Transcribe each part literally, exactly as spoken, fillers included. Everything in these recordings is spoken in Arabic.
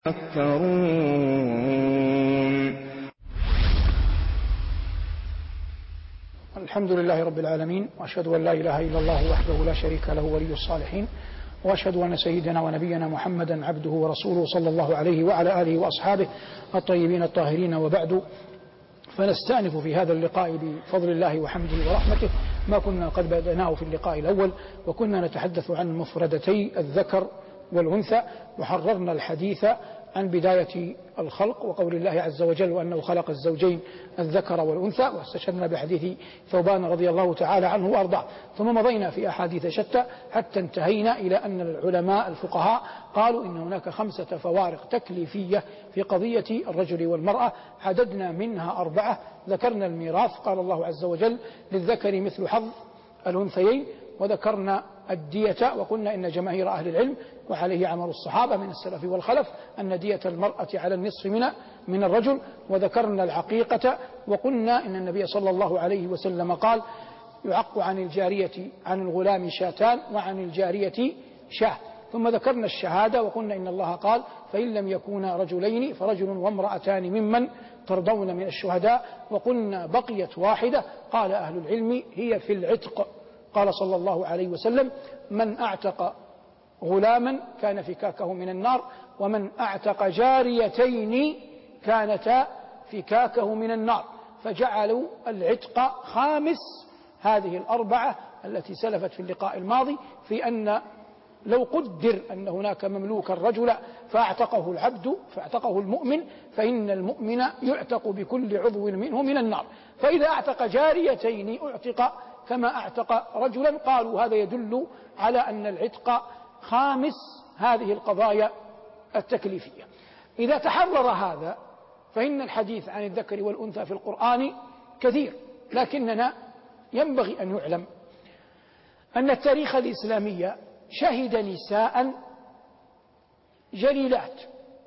تذكرون. الحمد لله رب العالمين، وأشهد أن لا إله إلا الله وحده لا شريك له ولي الصالحين، وأشهد أن سيدنا ونبينا محمدا عبده ورسوله صلى الله عليه وعلى آله وأصحابه الطيبين الطاهرين. وبعد، فنستأنف في هذا اللقاء بفضل الله وحمده ورحمته ما كنا قد بدأناه في اللقاء الأول، وكنا نتحدث عن مفردتي الذكر والأنثى، وحررنا الحديث عن بداية الخلق وقول الله عز وجل وأنه خلق الزوجين الذكر والأنثى، واستشهدنا بحديث ثوبان رضي الله تعالى عنه وأرضاه. ثم مضينا في أحاديث شتى حتى انتهينا إلى أن العلماء الفقهاء قالوا إن هناك خمسة فوارق تكليفية في قضية الرجل والمرأة، عددنا منها أربعة. ذكرنا الميراث، قال الله عز وجل للذكر مثل حظ الأنثيين، وذكرنا الدية، وقلنا إن جماهير أهل العلم وعليه عمل الصحابة من السلف والخلف أن دية المرأة على النصف من من الرجل. وذكرنا العقيقة، وقلنا إن النبي صلى الله عليه وسلم قال يعق عن الجارية عن الغلام شاتان وعن الجارية شاه. ثم ذكرنا الشهادة، وقلنا إن الله قال فإن لم يكونا رجلين فرجل وامرأتان ممن ترضون من الشهداء. وقلنا بقيت واحدة، قال أهل العلم هي في العتق. قال صلى الله عليه وسلم من أعتق غلاما كان فكاكه من النار، ومن أعتق جاريتين كانتا فكاكه من النار، فجعلوا العتق خامس هذه الأربعة التي سلفت في اللقاء الماضي، في أن لو قدر أن هناك مملوكا رجلا فاعتقه العبد فاعتقه المؤمن، فإن المؤمن يعتق بكل عضو منه من النار، فإذا اعتق جاريتين اعتق كما اعتق رجلا. قالوا هذا يدل على أن العتق خامس هذه القضايا التكليفية. إذا تحرر هذا فإن الحديث عن الذكر والأنثى في القرآن كثير، لكننا ينبغي أن يعلم أن التاريخ الإسلامي شهد نساء جليلات،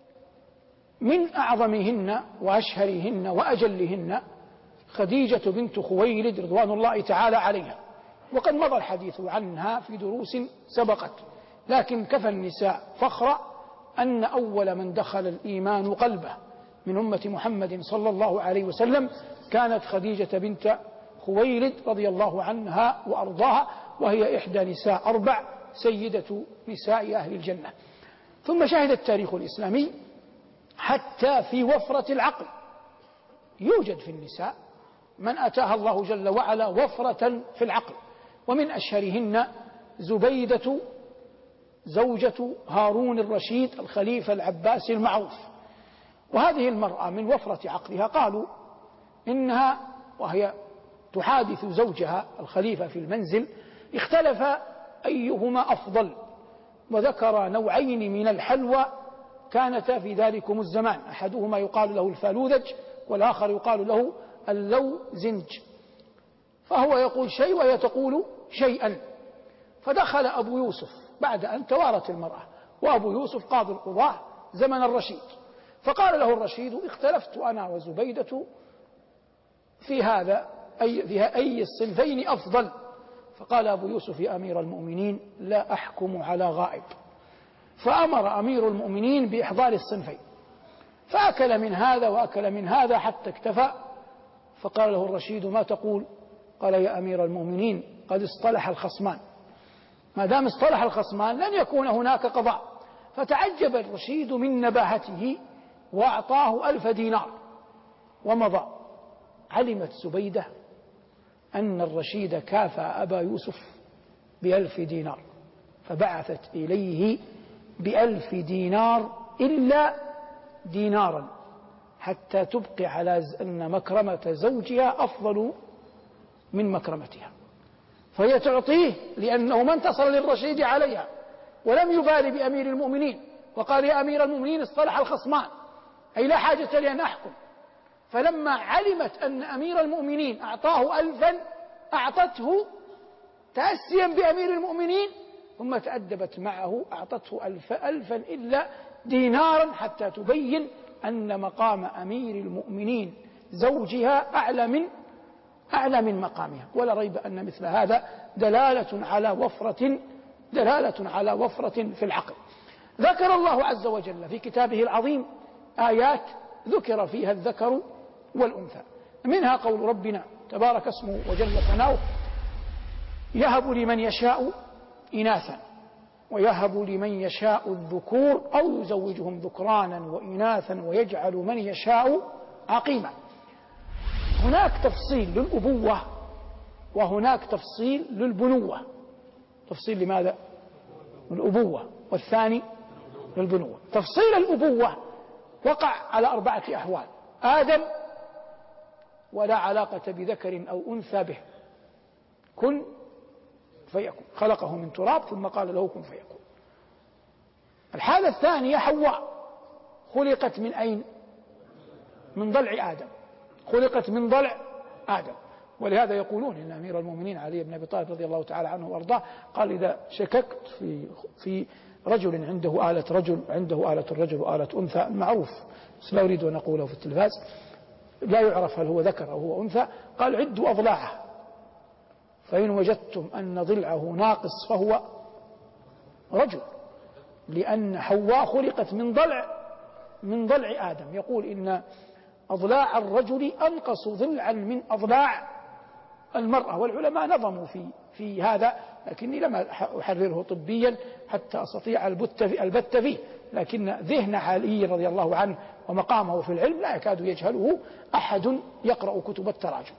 من أعظمهن وأشهرهن وأجلهن خديجة بنت خويلد رضوان الله تعالى عليها، وقد مضى الحديث عنها في دروس سبقت، لكن كفى النساء فخرا أن أول من دخل الإيمان قلبه من أمة محمد صلى الله عليه وسلم كانت خديجة بنت خويلد رضي الله عنها وأرضاها، وهي إحدى نساء أربع، سيدة نساء أهل الجنة. ثم شهد التاريخ الإسلامي حتى في وفرة العقل يوجد في النساء من أتاها الله جل وعلا وفرة في العقل، ومن أشهرهن زبيدة زوجة هارون الرشيد الخليفة العباسي المعروف. وهذه المرأة من وفرة عقلها قالوا إنها وهي تحادث زوجها الخليفة في المنزل اختلف أيهما أفضل، وذكر نوعين من الحلوى كانتا في ذلكم الزمان، أحدهما يقال له الفالوذج والآخر يقال له اللوزنج، فهو يقول شيء وهي تقول شيئا. فدخل أبو يوسف بعد أن توارت المرأة، وأبو يوسف قاضي القضاة زمن الرشيد، فقال له الرشيد اختلفت أنا وزبيدة في هذا أي, في أي الصنفين أفضل؟ فقال أبو يوسف يا أمير المؤمنين لا أحكم على غائب، فأمر أمير المؤمنين بإحضار الصنفين، فأكل من هذا وأكل من هذا حتى اكتفى، فقال له الرشيد ما تقول؟ قال يا أمير المؤمنين قد اصطلح الخصمان، ما دام اصطلح الخصمان لن يكون هناك قضاء. فتعجب الرشيد من نباهته وأعطاه ألف دينار ومضى. علمت زبيدة أن الرشيد كافأ أبا يوسف بألف دينار، فبعثت إليه بألف دينار إلا دينارا حتى تبقي على أن مكرمة زوجها أفضل من مكرمتها، فهي تعطيه لأنه ما انتصر للرشيد عليها ولم يبالي بأمير المؤمنين، وقال يا أمير المؤمنين اصطلح الخصمان أي لا حاجة لأن أحكم. فلما علمت أن أمير المؤمنين أعطاه ألفا أعطته تأسيا بأمير المؤمنين، ثم تأدبت معه أعطته ألف ألفا إلا دينارا حتى تبين أن مقام أمير المؤمنين زوجها أعلى من أعلى من مقامها. ولا ريب أن مثل هذا دلالة على وفرة دلالة على وفرة في العقل. ذكر الله عز وجل في كتابه العظيم آيات ذكر فيها الذكر والأنثى، منها قول ربنا تبارك اسمه وجل ثناؤه: يهب لمن يشاء إناثا ويهب لمن يشاء الذكور أو يزوجهم ذكرانا وإناثا ويجعل من يشاء عقيما. هناك تفصيل للأبوة وهناك تفصيل للبنوة. تفصيل لماذا؟ الأبوة، والثاني للبنوة. تفصيل الأبوة وقع على أربعة أحوال: آدم ولا علاقة بذكر أو أنثى به، كن فيكون، خلقه من تراب ثم قال له كن فيكون. الحالة الثانية حواء، خلقت من أين؟ من ضلع آدم، خلقت من ضلع آدم. ولهذا يقولون إن أمير المؤمنين علي بن أبي طالب رضي الله تعالى عنه وأرضاه قال: إذا شككت في في رجل عنده آلة رجل عنده آلة الرجل وآلة أنثى، معروف بس لا أريد أن أقوله في التلفاز، لا يعرف هل هو ذكر أو هو أنثى، قال: عدوا أضلاعه فإن وجدتم أن ضلعه ناقص فهو رجل، لأن حواء خلقت من ضلع من ضلع آدم. يقول إن أضلاع الرجل أنقص ضلعا من أضلاع المرأة، والعلماء نظموا في في هذا، لكني لم أحرره طبيا حتى أستطيع البت فيه، لكن ذهن علي رضي الله عنه ومقامه في العلم لا يكاد يجهله أحد يقرأ كتب التراجم.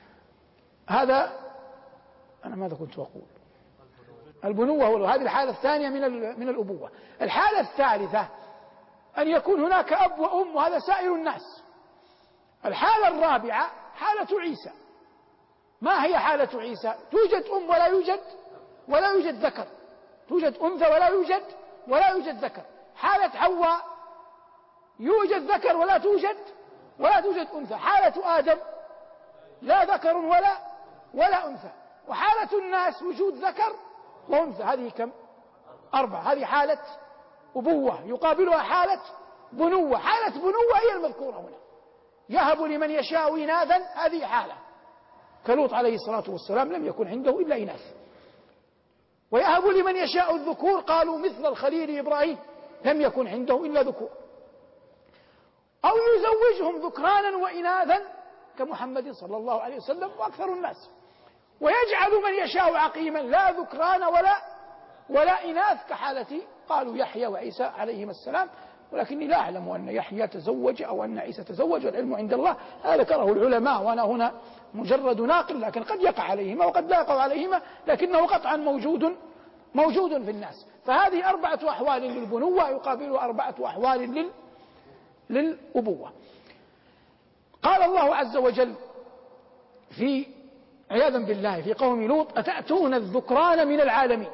هذا أنا ماذا كنت أقول؟ البنوة، هذه الحالة الثانية من من الأبوة. الحالة الثالثة أن يكون هناك أب وأم، وهذا سائر الناس. الحالة الرابعة حالة عيسى. ما هي حالة عيسى؟ توجد أم ولا يوجد ولا يوجد ذكر، توجد أنثى ولا يوجد ولا يوجد ذكر. حالة حواء يوجد ذكر ولا توجد ولا توجد أنثى. حالة آدم لا ذكر ولا ولا أنثى. وحالة الناس وجود ذكر وأنثى. هذه كم؟ أربعة. هذه حالة أبوة يقابلها حالة بنوة. حالة بنوة هي المذكورة هنا: يهب لمن يشاء إناثا، هذه حالة كلوط عليه الصلاة والسلام لم يكن عنده إلا إناث. ويهب لمن يشاء الذكور، قالوا مثل الخليل إبراهيم لم يكن عنده إلا ذكور. أو يزوجهم ذكرانا وإناثا كمحمد صلى الله عليه وسلم وأكثر الناس. ويجعل من يشاء عقيما، لا ذكران ولا ولا إناث كحالة قالوا يحيى وعيسى عليهما السلام، ولكني لا أعلم أن يحيى تزوج أو أن عيسى تزوج، والعلم عند الله. هذا ذكره العلماء وأنا هنا مجرد ناقل، لكن قد يقع عليهما وقد لا يقع عليهما، لكنه قطعا موجود موجود في الناس. فهذه أربعة أحوال للبنوة يقابل أربعة أحوال لل للأبوة. قال الله عز وجل في عياذا بالله في قوم لوط: أتأتون الذكران من العالمين.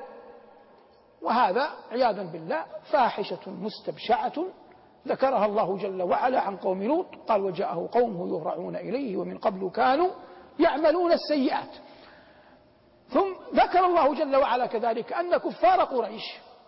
وهذا عياذا بالله فاحشة مستبشعة ذكرها الله جل وعلا عن قوم لوط. قال: وجاءه قومه يهرعون إليه ومن قبل كانوا يعملون السيئات. ثم ذكر الله جل وعلا كذلك أن كفار قريش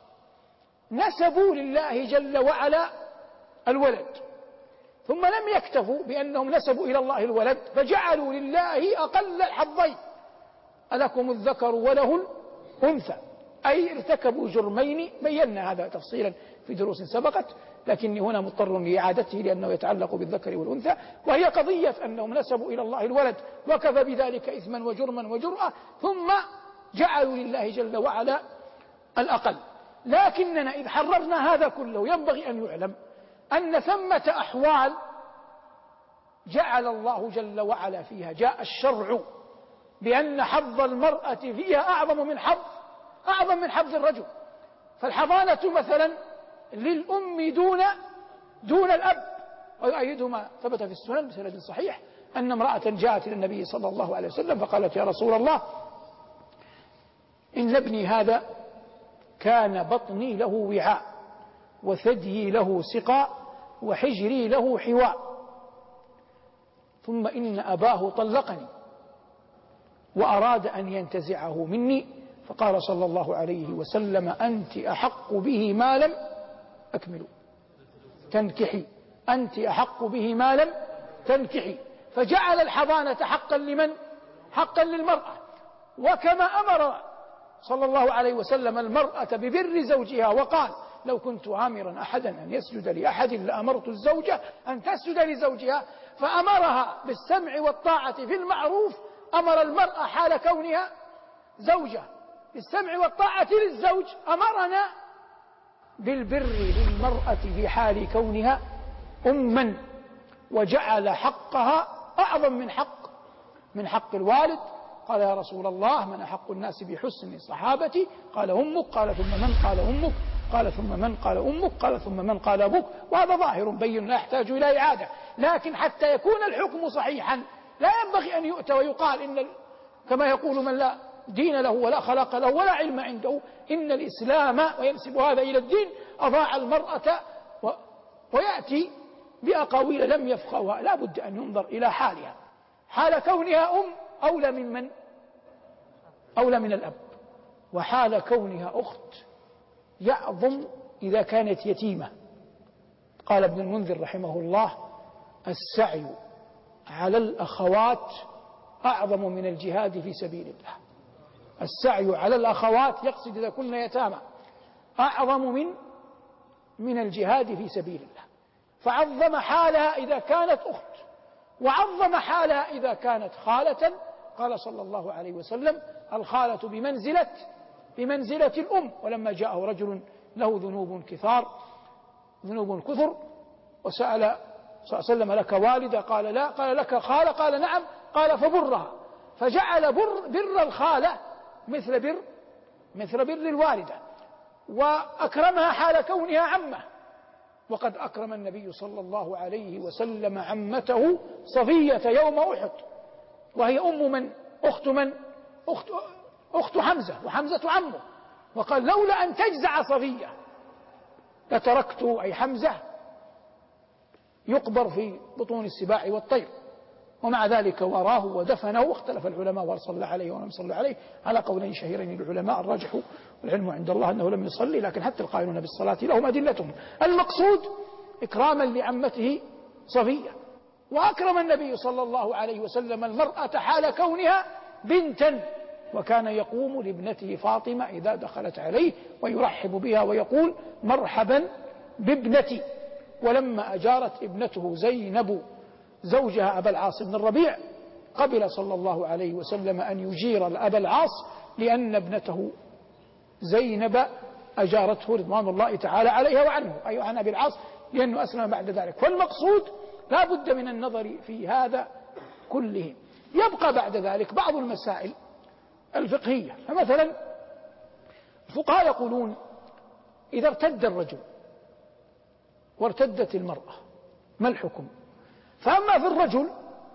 نسبوا لله جل وعلا الولد، ثم لم يكتفوا بأنهم نسبوا إلى الله الولد، فجعلوا لله أقل الحظين: ألكم الذكر وله الأنثى، أي ارتكبوا جرمين. بينا هذا تفصيلا في دروس سبقت، لكني هنا مضطر لإعادته لأنه يتعلق بالذكر والأنثى، وهي قضية أنهم نسبوا إلى الله الولد وكفى بذلك إثما وجرما وجرأة، ثم جعلوا لله جل وعلا الأقل. لكننا إذ حررنا هذا كله ينبغي أن يعلم أن ثمة أحوال جعل الله جل وعلا فيها، جاء الشرع بأن حظ المرأة فيها أعظم من حظ أعظم من حظ الرجل. فالحضانة مثلا للأم دون دون الأب. ويؤيده ما ثبت في السنن بسند صحيح أن امرأة جاءت إلى النبي صلى الله عليه وسلم فقالت: يا رسول الله، إن ابني هذا كان بطني له وعاء وثديي له سقاء وحجري له حواء، ثم إن أباه طلقني وأراد أن ينتزعه مني، فقال صلى الله عليه وسلم: أنت أحق به ما لم أكمل تنكحي، أنت أحق به ما لم تنكحي. فجعل الحضانة حقا لمن؟ حقا للمرأة. وكما أمر صلى الله عليه وسلم المرأة ببر زوجها وقال: لو كنت آمرا أحدا أن يسجد لأحد لأمرت الزوجة أن تسجد لزوجها، فأمرها بالسمع والطاعة في المعروف، أمر المرأة حال كونها زوجة بالسمع والطاعة للزوج، أمرنا بالبر للمرأة في حال كونها أما، وجعل حقها أعظم من حق من حق الوالد. قال يا رسول الله من أحق الناس بحسن صحابتي؟ قال أمك. قال ثم من؟ قال أمك. قال ثم من؟ قال أمك. قال ثم من؟ قال أبوك. وهذا ظاهر بين لا يحتاج إلى إعادة، لكن حتى يكون الحكم صحيحا لا ينبغي أن يؤتى ويقال إن كما يقول من لا دين له ولا خلق له ولا علم عنده إن الإسلام، وينسب هذا إلى الدين، أضاع المرأة، و... ويأتي بأقاويل لم يفقهها. لا بد أن ينظر إلى حالها، حال كونها أم أولى من من؟ أولى من الأب، وحال كونها أخت يعظم إذا كانت يتيمة. قال ابن المنذر رحمه الله السعي على الأخوات أعظم من الجهاد في سبيل الله. السعي على الأخوات يقصد إذا كن يتامى أعظم من من الجهاد في سبيل الله، فعظم حالها إذا كانت أخت، وعظم حالها إذا كانت خالة. قال صلى الله عليه وسلم الخالة بمنزلة بمنزلة الأم. ولما جاءه رجل له ذنوب كثار ذنوب كثر وسأل صلى الله عليه وسلم لك والدة؟ قال لا. قال لك خالة؟ قال نعم. قال فبرها، فجعل بر, بر الخالة مثل بر مثل بر الوالدة، وأكرمها حال كونها عمة. وقد أكرم النبي صلى الله عليه وسلم عمته صفية يوم أحد، وهي أم من؟ أخت من؟ أخت, أخت حمزة، وحمزة عمه. وقال لولا أن تجزع صفية لتركت أي حمزة يقبر في بطون السباع والطير. ومع ذلك وراه ودفنه، واختلف العلماء وهل صلى عليه ولم يصلى عليه على قولين شهيرين للعلماء. الراجح والعلم عند الله أنه لم يصلي، لكن حتى القائلون بالصلاة لهم أدلتهم. المقصود إكراما لعمته صفية. وأكرم النبي صلى الله عليه وسلم المرأة حال كونها بنتا، وكان يقوم لابنته فاطمة إذا دخلت عليه ويرحب بها ويقول مرحبا بابنتي. ولما أجارت ابنته زينب زوجها أبا العاص بن الربيع قبل صلى الله عليه وسلم أن يجير أبا العاص، لأن ابنته زينب أجارته رضوان الله تعالى عليها وعنه، أي عن أبي العاص، لأنه أسلم بعد ذلك. والمقصود لا بد من النظر في هذا كله. يبقى بعد ذلك بعض المسائل الفقهية. فمثلا الفقهاء يقولون إذا ارتد الرجل وارتدت المرأة ما الحكم؟ فأما في الرجل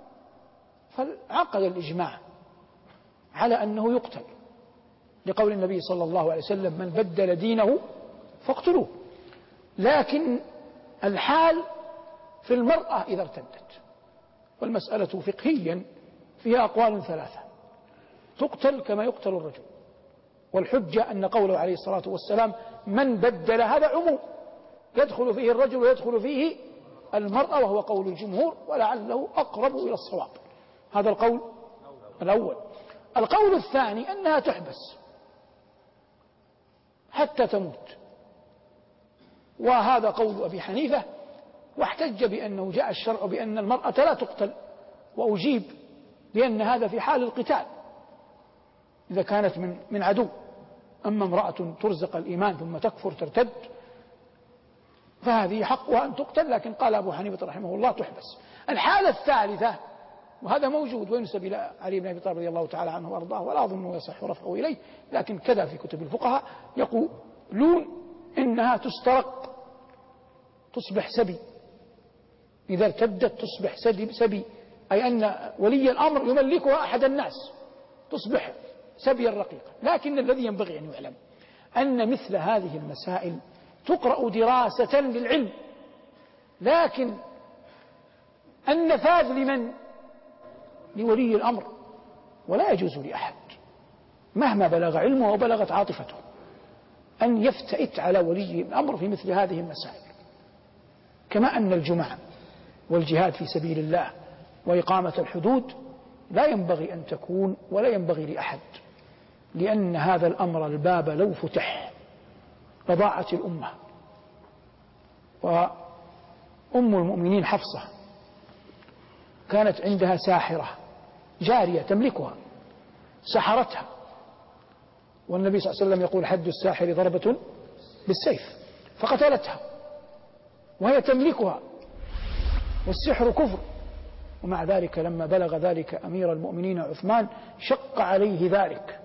فعقد الإجماع على أنه يقتل، لقول النبي صلى الله عليه وسلم من بدل دينه فاقتلوه. لكن الحال في المرأة إذا ارتدت، والمسألة فقهيا فيها أقوال ثلاثة. تقتل كما يقتل الرجل، والحجة أن قوله عليه الصلاة والسلام من بدل هذا عموم يدخل فيه الرجل ويدخل فيه المرأة، وهو قول الجمهور ولعله أقرب إلى الصواب. هذا القول الأول. القول الثاني أنها تحبس حتى تموت، وهذا قول أبي حنيفة، واحتج بأنه جاء الشرع بأن المرأة لا تقتل، وأجيب بأن هذا في حال القتال إذا كانت من من عدو. أما امرأة ترزق الإيمان ثم تكفر ترتد فهذه حقها أن تقتل، لكن قال أبو حنيفة رحمه الله تحبس. الحالة الثالثة، وهذا موجود وينسب إلى علي بن أبي طالب رضي الله تعالى عنه وأرضاه، ولا أظن يصح رفعه إليه، لكن كذا في كتب الفقهاء، يقولون إنها تسترق تصبح سبي. إذا ارتدت تصبح سبي، أي أن ولي الأمر يملكها أحد الناس، تصبح سبيا رقيقا. لكن الذي ينبغي أن يعلم أن مثل هذه المسائل تقرأ دراسة للعلم، لكن النفاذ لمن؟ لولي الأمر، ولا يجوز لأحد مهما بلغ علمه وبلغت عاطفته أن يفتئت على ولي الأمر في مثل هذه المسائل. كما أن الجمع والجهاد في سبيل الله وإقامة الحدود لا ينبغي أن تكون ولا ينبغي لأحد، لأن هذا الأمر الباب لو فتح لضاعت الأمة وأم المؤمنين حفصة كانت عندها ساحرة جارية تملكها، سحرتها، والنبي صلى الله عليه وسلم يقول حد الساحر ضربة بالسيف، فقتلتها وهي تملكها، والسحر كفر. ومع ذلك لما بلغ ذلك أمير المؤمنين عثمان شق عليه ذلك،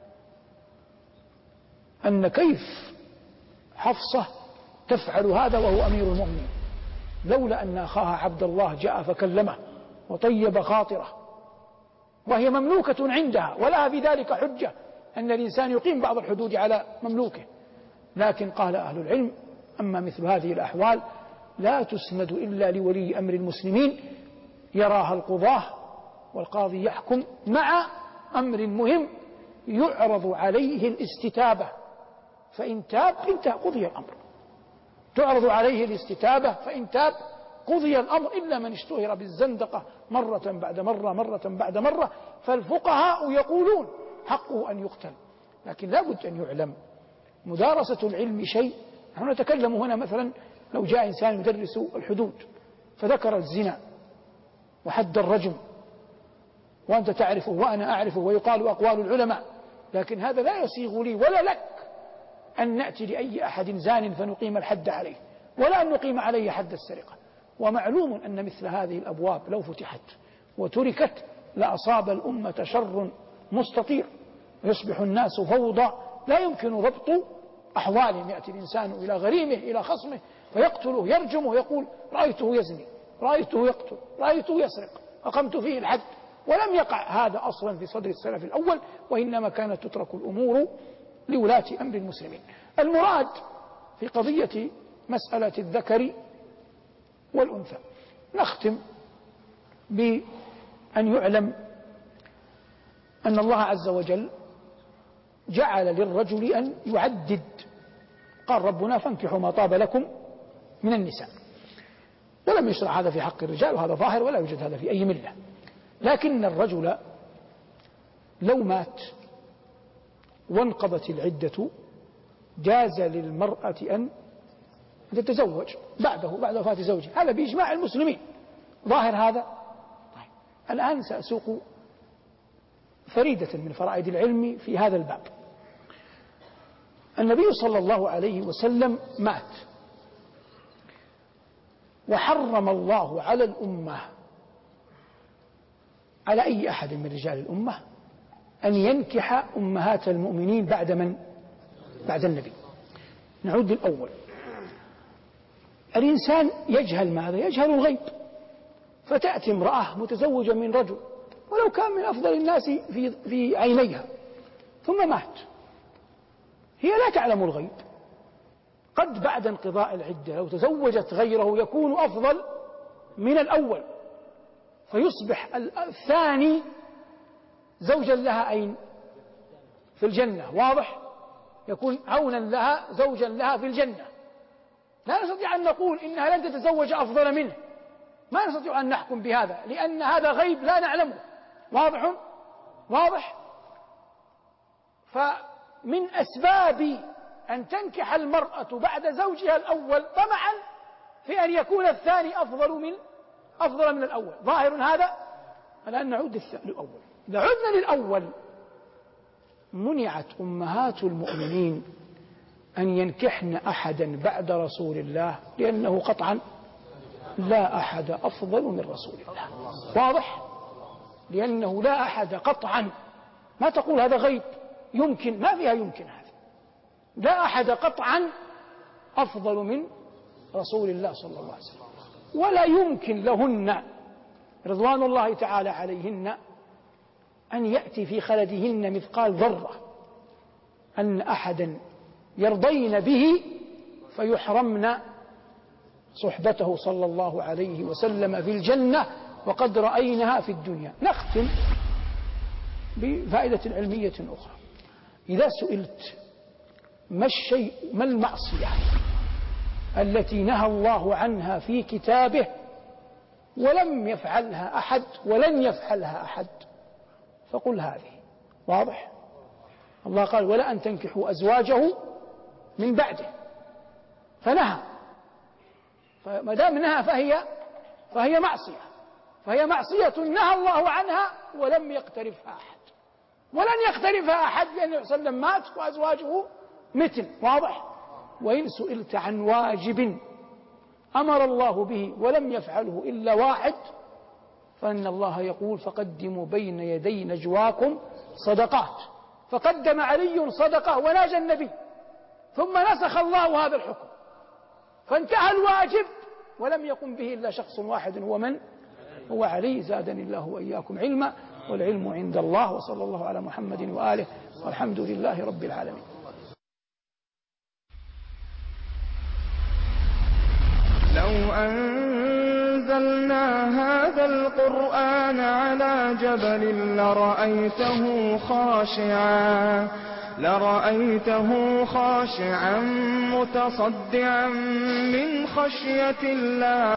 أن كيف حفصة تفعل هذا وهو أمير المؤمنين، لولا أن أخاها عبد الله جاء فكلمه وطيب خاطره، وهي مملوكة عندها ولها بذلك حجة أن الإنسان يقيم بعض الحدود على مملوكه. لكن قال أهل العلم أما مثل هذه الأحوال لا تسند إلا لولي أمر المسلمين يراها القضاة، والقاضي يحكم مع أمر مهم يعرض عليه الاستتابة، فإن تاب انتهى قضي الأمر، تعرض عليه الاستتابة فإن تاب قضي الأمر، إلا من اشتهر بالزندقة مرة بعد مرة مرة بعد مرة، فالفقهاء يقولون حقه أن يقتل. لكن لا بد أن يعلم مدارسة العلم شيء. نحن نتكلم هنا مثلا لو جاء إنسان يدرس الحدود فذكر الزنا وحد الرجم وأنت تعرفه وأنا أعرفه ويقال أقوال العلماء، لكن هذا لا يصيغ لي ولا لك أن نأتي لأي أحد زان فنقيم الحد عليه، ولا أن نقيم عليه حد السرقة. ومعلوم أن مثل هذه الأبواب لو فتحت وتركت لأصاب الأمة شر مستطير، ويصبح الناس فوضى لا يمكن ضبط أحوالهم. يأتي الإنسان إلى غريمه إلى خصمه فيقتله يرجمه يقول رأيته يزني، رأيته يقتل، رأيته يسرق، أقمت فيه الحد، ولم يقع هذا أصلا في صدر السلف الأول، وإنما كانت تترك الأمور لولاة أمر المسلمين. المراد في قضية مسألة الذكر والأنثى نختم بأن يعلم أن الله عز وجل جعل للرجل أن يعدد، قال ربنا فانكحوا ما طاب لكم من النساء، ولم يشرع هذا في حق الرجال، وهذا ظاهر ولا يوجد هذا في أي ملة. لكن الرجل لو مات وانقضت العدة جاز للمرأة أن تتزوج بعده بعد وفاة زوجها، هذا بإجماع المسلمين، ظاهر هذا. طيب الآن سأسوق فريدة من فرائد العلم في هذا الباب. النبي صلى الله عليه وسلم مات، وحرم الله على الأمة، على أي أحد من رجال الأمة، أن ينكح أمهات المؤمنين بعد من؟ بعد النبي. نعود للأول. الإنسان يجهل ماذا؟ يجهل الغيب، فتأتي امرأة متزوجة من رجل ولو كان من أفضل الناس في, في عينيها ثم مات، هي لا تعلم الغيب، قد بعد انقضاء العدة لو تزوجت غيره يكون أفضل من الأول، فيصبح الثاني زوجا لها أين؟ في الجنة، واضح؟ يكون عونا لها زوجا لها في الجنة. لا نستطيع أن نقول إنها لن تتزوج أفضل منه، ما نستطيع أن نحكم بهذا لأن هذا غيب لا نعلمه، واضح؟ واضح؟ فمن أسباب أن تنكح المرأة بعد زوجها الأول طمعا في أن يكون الثاني أفضل من أفضل من الأول، ظاهر هذا. الآن نعود للأول. إذا عدنا للأول، منعت أمهات المؤمنين أن ينكحن أحدا بعد رسول الله، لأنه قطعا لا أحد أفضل من رسول الله، واضح؟ لأنه لا أحد قطعا، ما تقول هذا غيب يمكن، ما فيها يمكن، هذا لا أحد قطعا أفضل من رسول الله صلى الله عليه وسلم، ولا يمكن لهن رضوان الله تعالى عليهن أن يأتي في خلدهن مثقال ذرة أن أحدا يرضين به فيحرمن صحبته صلى الله عليه وسلم في الجنة، وقد رأينها في الدنيا. نختم بفائدة علمية أخرى. إذا سئلت ما الشيء ما المعصية التي نهى الله عنها في كتابه ولم يفعلها أحد ولن يفعلها أحد، فقل هذه، واضح؟ الله قال ولا أن تنكحوا أزواجه من بعده، فنهى فما دام نهى فهي فهي معصية فهي معصية نهى الله عنها ولم يقترفها أحد، ولن يقترفها أحد، لأن النبي صلى الله عليه وسلم مات وأزواجه مثل. واضح؟ وإن سئلت عن واجب أمر الله به ولم يفعله إلا واحد فإن الله يقول فقدموا بين يدي نجواكم صدقات، فقدم علي صدقة وناجى النبي، ثم نسخ الله هذا الحكم فانتهى الواجب ولم يقم به إلا شخص واحد، هو من؟ هو علي، زادني الله وإياكم علما، والعلم عند الله. وصلى الله على محمد وآله، والحمد لله رب العالمين. لو أنزلنا هذا القرآن على جبل لرأيته خاشعا لرأيته خاشعا متصدعا من خشية الله.